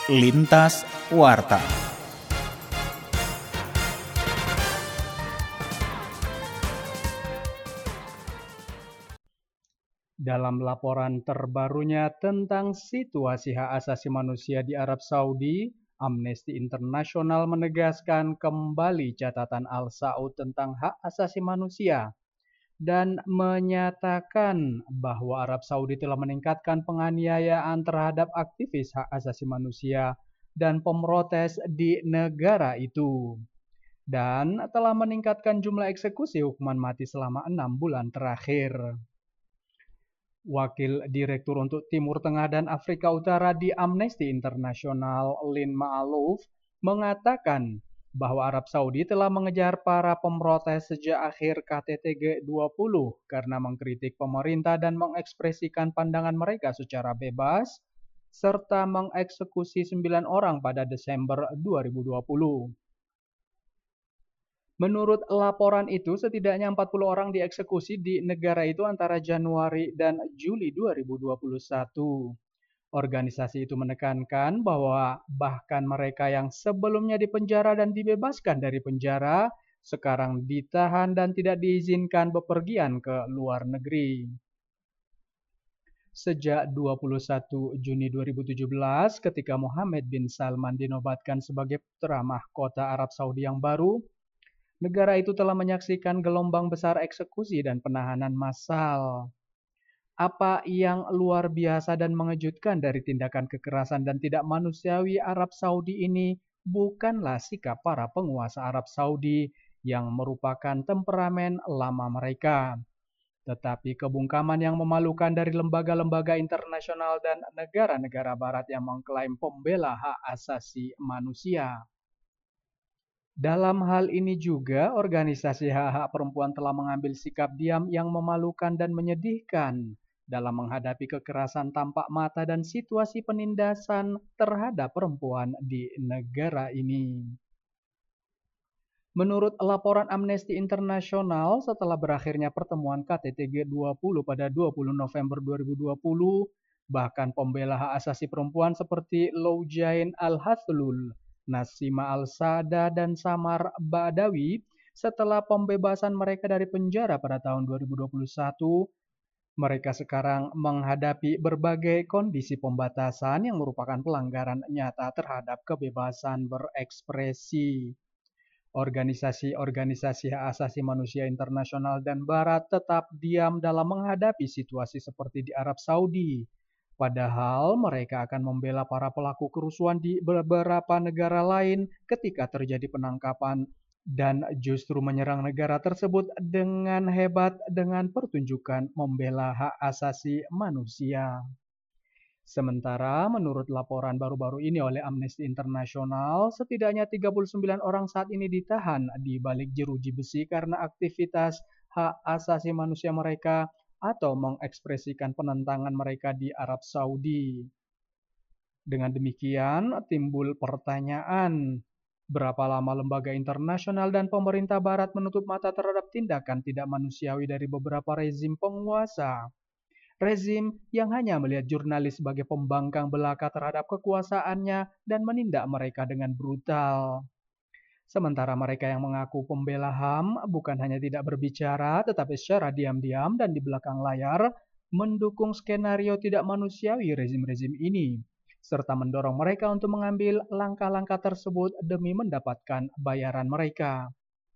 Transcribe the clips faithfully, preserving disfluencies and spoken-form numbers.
Lintas Warta. Dalam laporan terbarunya tentang situasi hak asasi manusia di Arab Saudi, Amnesty International menegaskan kembali catatan Al Saud tentang hak asasi manusia dan menyatakan bahwa Arab Saudi telah meningkatkan penganiayaan terhadap aktivis hak asasi manusia dan pemrotes di negara itu, dan telah meningkatkan jumlah eksekusi hukuman mati selama enam bulan terakhir. Wakil Direktur untuk Timur Tengah dan Afrika Utara di Amnesty International, Lynn Ma'alouf, mengatakan bahwa Arab Saudi telah mengejar para pemrotes sejak akhir K T T G dua puluh karena mengkritik pemerintah dan mengekspresikan pandangan mereka secara bebas, serta mengeksekusi sembilan orang pada Desember dua ribu dua puluh. Menurut laporan itu, setidaknya empat puluh orang dieksekusi di negara itu antara Januari dan Juli dua ribu dua puluh satu. Organisasi itu menekankan bahwa bahkan mereka yang sebelumnya dipenjara dan dibebaskan dari penjara, sekarang ditahan dan tidak diizinkan bepergian ke luar negeri. Sejak dua puluh satu Juni dua ribu tujuh belas, ketika Mohammed bin Salman dinobatkan sebagai putra mahkota Arab Saudi yang baru, negara itu telah menyaksikan gelombang besar eksekusi dan penahanan massal. Apa yang luar biasa dan mengejutkan dari tindakan kekerasan dan tidak manusiawi Arab Saudi ini bukanlah sikap para penguasa Arab Saudi yang merupakan temperamen lama mereka, tetapi kebungkaman yang memalukan dari lembaga-lembaga internasional dan negara-negara barat yang mengklaim pembela hak asasi manusia. Dalam hal ini juga, organisasi hak-hak perempuan telah mengambil sikap diam yang memalukan dan menyedihkan dalam menghadapi kekerasan tampak mata dan situasi penindasan terhadap perempuan di negara ini. Menurut laporan Amnesty International, setelah berakhirnya pertemuan K T T G dua puluh pada dua puluh November dua ribu dua puluh, bahkan pembela hak asasi perempuan seperti Loujain Al-Hathlul, Nasima Al-Sada, dan Samar Badawi, setelah pembebasan mereka dari penjara pada tahun dua ribu dua puluh satu, mereka sekarang menghadapi berbagai kondisi pembatasan yang merupakan pelanggaran nyata terhadap kebebasan berekspresi. Organisasi-organisasi hak asasi manusia internasional dan barat tetap diam dalam menghadapi situasi seperti di Arab Saudi. Padahal mereka akan membela para pelaku kerusuhan di beberapa negara lain ketika terjadi penangkapan dan justru menyerang negara tersebut dengan hebat dengan pertunjukan membela hak asasi manusia. Sementara menurut laporan baru-baru ini oleh Amnesty International, setidaknya tiga puluh sembilan orang saat ini ditahan di balik jeruji besi karena aktivitas hak asasi manusia mereka atau mengekspresikan penentangan mereka di Arab Saudi. Dengan demikian, timbul pertanyaan, berapa lama lembaga internasional dan pemerintah barat menutup mata terhadap tindakan tidak manusiawi dari beberapa rezim penguasa? Rezim yang hanya melihat jurnalis sebagai pembangkang belaka terhadap kekuasaannya dan menindak mereka dengan brutal. Sementara mereka yang mengaku pembela H A M bukan hanya tidak berbicara, tetapi secara diam-diam dan di belakang layar mendukung skenario tidak manusiawi rezim-rezim ini, serta mendorong mereka untuk mengambil langkah-langkah tersebut demi mendapatkan bayaran mereka.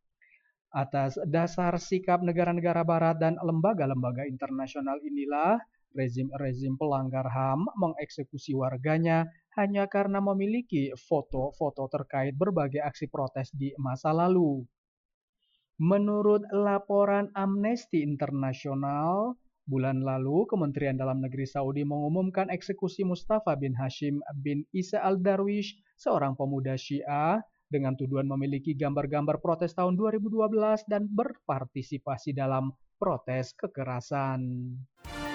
Atas dasar sikap negara-negara barat dan lembaga-lembaga internasional inilah, rezim-rezim pelanggar H A M mengeksekusi warganya hanya karena memiliki foto-foto terkait berbagai aksi protes di masa lalu. Menurut laporan Amnesty International, bulan lalu Kementerian Dalam Negeri Saudi mengumumkan eksekusi Mustafa bin Hashim bin Isa Al-Darwish, seorang pemuda Syiah, dengan tuduhan memiliki gambar-gambar protes tahun dua ribu dua belas dan berpartisipasi dalam protes kekerasan.